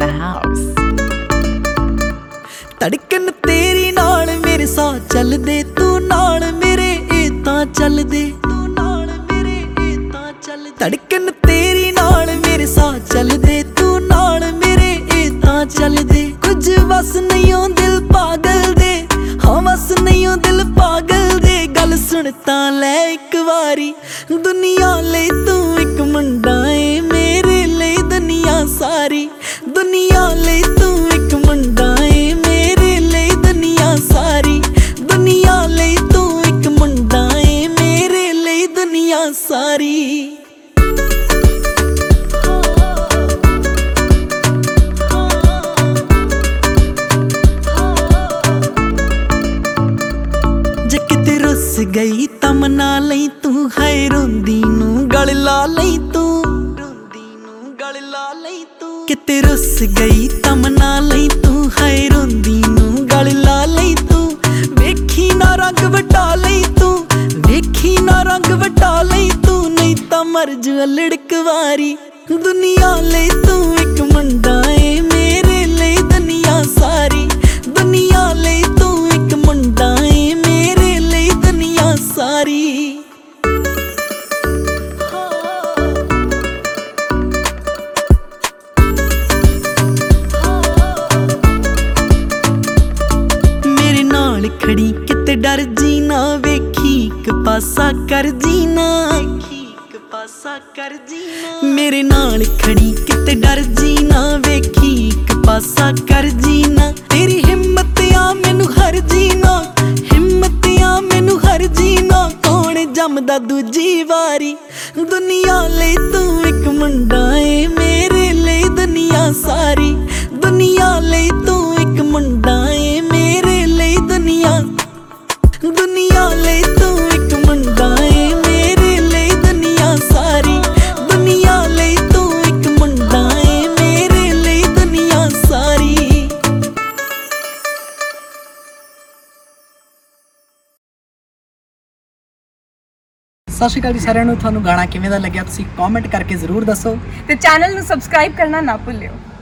the house. ਧੜਕਣ ਤੇਰੀ ਨਾਲ ਮੇਰੇ ਸਾਹ ਚੱਲਦੇ, ਤੂੰ ਨਾਲ ਮੇਰੇ ਇਹ ਤਾਂ ਚੱਲਦੇ, ਤੂੰ ਨਾਲ ਮੇਰੇ ਇਹ ਤਾਂ ਚੱਲਦੇ। ਧੜਕਣ ਤੇਰੀ ਨਾਲ ਮੇਰੇ ਸਾਹ ਚੱਲਦੇ, ਤੂੰ ਨਾਲ ਮੇਰੇ ਇਹ ਤਾਂ ਚੱਲਦੇ। ਕੁਝ ਵਸ ਨਹੀਂ ਓ ਦਿਲ ਪਾਗਲ ਦੇ, ਹਾਂ ਵਸ ਨਹੀਂ ਓ ਦਿਲ ਪਾਗਲ ਦੇ। ਗੱਲ ਸੁਣ ਤਾਂ ਲੈ ਇੱਕ ਵਾਰੀ, ਦੁਨੀਆ ਲਈ ਤੂੰ ਇੱਕ ਮੁੰਡਾ ਏ, ਮੇਰੇ ਲਈ ਦੁਨੀਆ ਸਾਰੀ। ਦੁਨੀਆ ਲਈ ਤੂੰ ਇੱਕ ਮੁੰਡਾ ਏ, ਮੇਰੇ ਲਈ ਦੁਨੀਆ ਸਾਰੀ। ਦੁਨੀਆ ਲਈ ਤੂੰ ਇੱਕ ਮੁੰਡਾ ਏ, ਮੇਰੇ ਲਈ ਦੁਨੀਆ ਸਾਰੀ। ਜੇ ਕਿਤੇ ਰੁੱਸ ਗਈ ਤਾਂ ਮਨਾ ਲਈ ਤੂੰ, ਹਾਏ ਰੋਂਦੀ ਨੂੰ ਗਲ ਲਾ ਲਈ ਤੂੰ, ਰੋਂਦੀ ਨੂੰ ਗਲ ਲਾ ਲਈ ਤੂੰ। ਕਿਤੇ ਰੁੱਸ ਗਈ ਤਾਂ ਮਨਾ ਲਈ ਤੂੰ, ਹਾਏ ਰੋਂਦੀ ਨੂੰ ਗਲ ਲਾ ਲਈ ਤੂੰ। ਵੇਖੀ ਨਾ ਰੰਗ ਵਟਾ ਲਈ ਤੂੰ, ਵੇਖੀ ਨਾ ਰੰਗ ਵਟਾ ਲਈ ਤੂੰ, ਨਹੀਂ ਤਾਂ ਮਰ ਜਾ ਲੜਕ ਵਾਰੀ। ਦੁਨੀਆ ਲਈ ਤੂੰ ਇੱਕ ਮੁੰਡਾ ਏ, ਮੇਰੇ ਲਈ ਦੁਨੀਆ ਸਾਰੀ। ਦੁਨੀਆ ਲਈ ਤੂੰ ਇੱਕ ਮੁੰਡਾ ਏ, ਮੇਰੇ ਲਈ ਦੁਨੀਆ ਸਾਰੀ। ਮੇਰੇ ਨਾਲ ਖੜੀ ਕਿਤੇ ਡਰ ਜੀ ਨਾ, ਵੇਖੀ ਇੱਕ ਪਾਸਾ ਕਰ ਜੀ ਨਾ, ਵੇਖੀ ਇੱਕ ਪਾਸਾ ਕਰ ਜੀ ਨਾ। ਮੇਰੇ ਨਾਲ ਖੜੀ ਕਿਤੇ ਡਰ ਜੀ ਨਾ, ਵੇਖੀ ਇੱਕ ਪਾਸਾ ਕਰ ਜੀ ਨਾ। ਤੇਰੀ ਹਿੰਮਤ ਆ ਮੈਨੂੰ ਹਰ ਜੀ ਨਾ, ਹਿੰਮਤ ਆ ਮੈਨੂੰ ਹਰ ਜੀ ਨਾ। ਕੌਣ ਜੰਮਦਾ ਦੂਜੀ ਵਾਰੀ। ਦੁਨੀਆ ਲਈ ਤੂੰ ਇੱਕ ਮੁੰਡਾ ਏ, ਮੇਰੇ ਲਈ ਦੁਨੀਆ ਸਾਰੀ। ਦੁਨੀਆ ਲਈ ਤੂੰ ਇੱਕ ਮੁੰਡਾ ਏ, ਮੇਰੇ ਲਈ ਦੁਨੀਆ। ਦੁਨੀਆ ਲਈ ਤੂੰ ਇੱਕ ਮੁੰਡਾ ਏ, ਮੇਰੇ ਲਈ ਦੁਨੀਆ ਸਾਰੀ। ਦੁਨੀਆ ਲਈ ਤੂੰ ਇੱਕ ਮੁੰਡਾ ਏ, ਮੇਰੇ ਲਈ ਦੁਨੀਆ ਸਾਰੀ। ਸਤਿ ਸ਼੍ਰੀ ਅਕਾਲ ਜੀ ਸਾਰਿਆਂ ਨੂੰ। ਤੁਹਾਨੂੰ ਗਾਣਾ ਕਿਵੇਂ ਦਾ ਲੱਗਿਆ ਤੁਸੀਂ ਕਮੈਂਟ ਕਰਕੇ ਜ਼ਰੂਰ ਦੱਸੋ ਤੇ ਚੈਨਲ ਨੂੰ ਸਬਸਕ੍ਰਾਈਬ ਕਰਨਾ ਨਾ ਭੁੱਲਿਓ।